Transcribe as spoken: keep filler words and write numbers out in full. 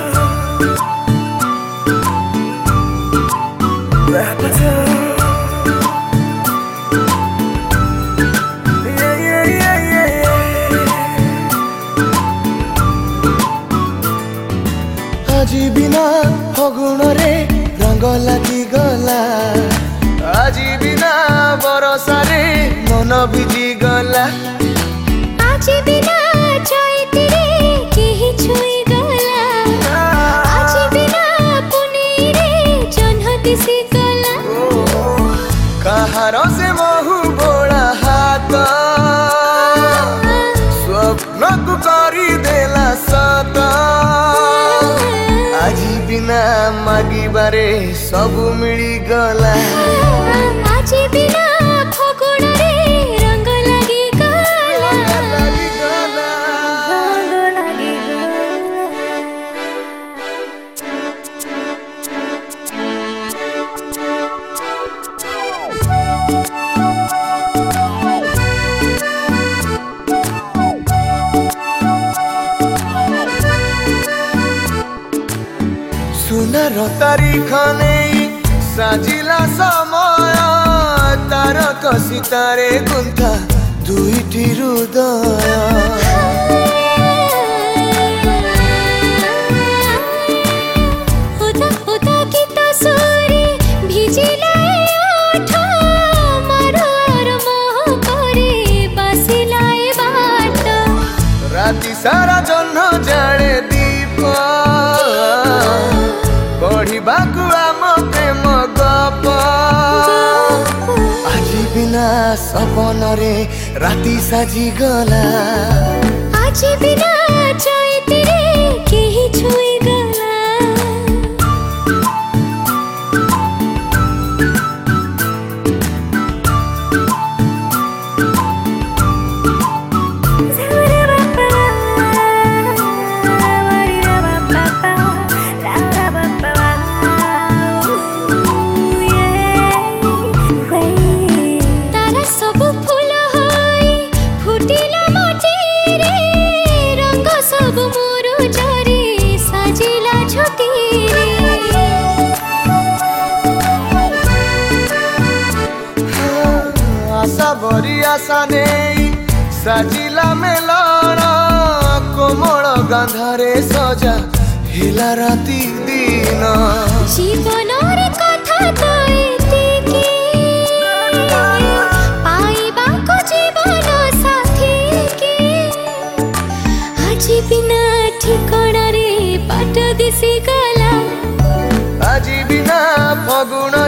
আজি बिना फगुण रे रंग लगी गला, আজি बिना बरसा रे मन भिजी गला, আজি बिना चैत रे केही छुई गला, আজি बिना पुनी रे जन्ह दिसी गला। कहार से महु बोला हाथ स्वप्न को करी देला सत, আজি बिना मागी बारे सब मिली गला, আজি बिना फगुण रे रंग लगी गला, लगी गला। रंग लगी गला। सुनार तारीख नहीं साजिला समय, तार कसी तारे गुंथा दुईटी हृदय, उदा उदा गीत सुरी भिजिला ओठ, मरर मोह करे बसिला बाट, राति सारा जह्न जाने दीप पढ़िबाकु आम प्रेम गप, আজি बिना सपन रे राति साजी गला, আজি बिना चैत रे केही छुई गला। आशा बरी आशा नहीं साजिला मेलन, कोमल गंधरे सजा हिला राति दिन, जीवन रे कथा तो एतिकी, पाइबा को जीवन साथी के, আজি बिना ठिकाना रे बाट दिसी गला, আজি बिना फगुण